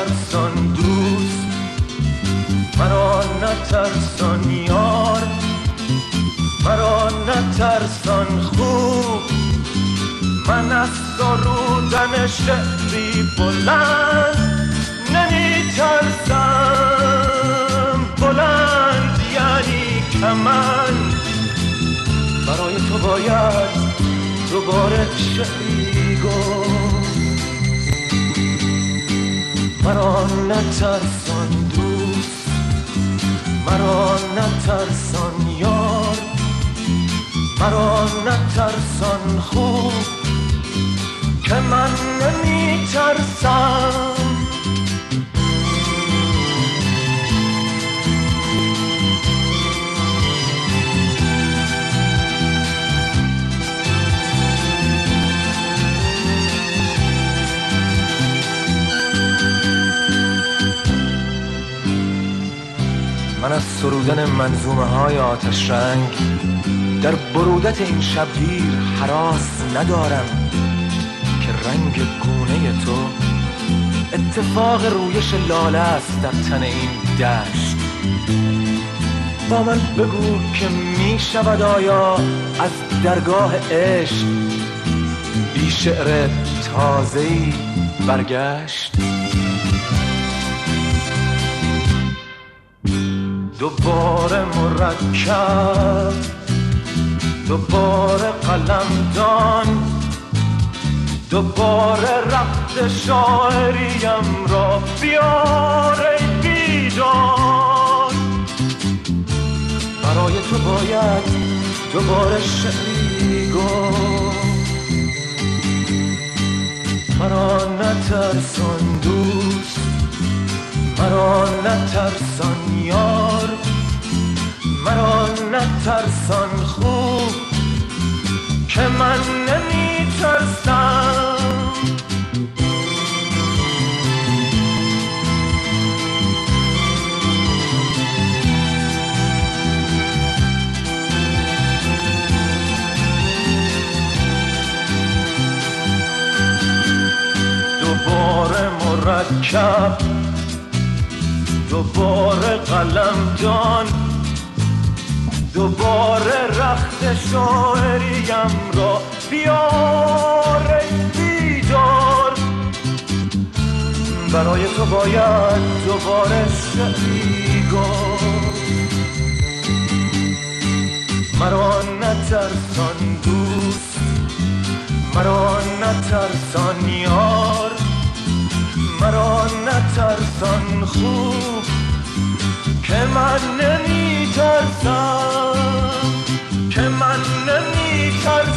نترسان دوست، مرا نترسان یار، مرا نترسان خوب. من از سرودن شعری بلند نمیترسم، بلند یعنی کمند. برای تو باید دوباره شعری گفت، مرا نترسان دوست، مرا نترسان یار، مرا نترسان خوب، که من نمیترسم. من از سرودن منظومه های آتش رنگ در برودت این شبگیر هراس ندارم، که رنگ گونه تو اتفاق رویش لاله است در تن این دشت. با من بگو که می شود آیا از درگاه عشق بی شعر تازه‌ای برگشت؟ دوباره مرکب، دوباره قلمدان، دوباره ربط شاعریم را بیار ای بیدار. برای تو باید دوباره شعری گفت، مرا نترسان دوست، مرا نترسان یار، مرا نترسان خوب، که من نمیترسم. دوباره مرکب، دوباره قلمدان، دوباره رخت شاعریم را بیار ای بیدار. برای تو باید دوباره شعری گفت، مرا نترسان دوست، مرا نترسان یار، مرا نترسان خوب، که من نمیترسم، که من نمیترسم.